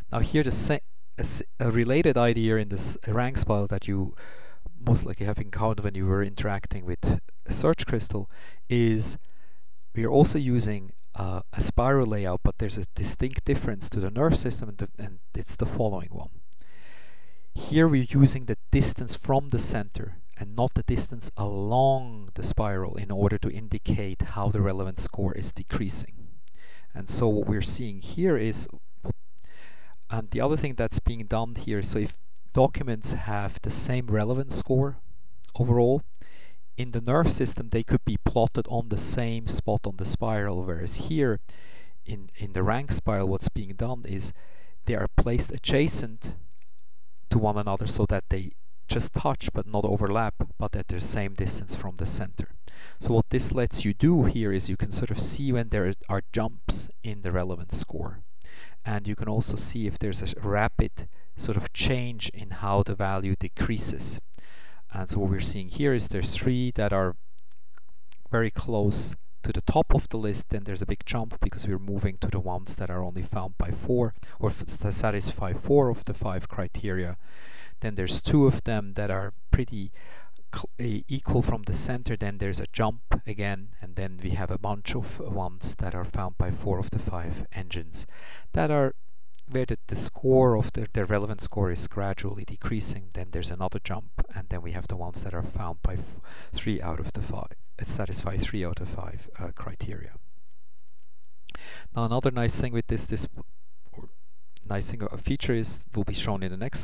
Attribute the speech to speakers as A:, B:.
A: Now here a related idea in this rank spiral that you most likely have encountered when you were interacting with a search crystal is we are also using a spiral layout, but there's a distinct difference to the nerve system, and it's the following one. Here we're using the distance from the center and not the distance along the spiral in order to indicate how the relevant score is decreasing. And so what we're seeing here is, and the other thing that's being done here, so if documents have the same relevance score overall, in the nerve system they could be plotted on the same spot on the spiral, whereas here in the rank spiral what's being done is they are placed adjacent to one another so that they just touch but not overlap, but at the same distance from the center. So what this lets you do here is you can sort of see when there are jumps in the relevance score. And you can also see if there's a rapid sort of change in how the value decreases. And so what we're seeing here is there's 3 that are very close to the top of the list, then there's a big jump because we're moving to the ones that are only found by 4 or satisfy 4 of the 5 criteria. Then there's 2 of them that are pretty equal from the center, then there's a jump again, and then we have a bunch of ones that are found by 4 of the 5 engines that are where the score of their relevant score is gradually decreasing. Then there's another jump, and then we have the ones that are found by 3 out of the 5, satisfy 3 out of 5 criteria. Now another nice thing with this or nice thing, a feature is will be shown in the next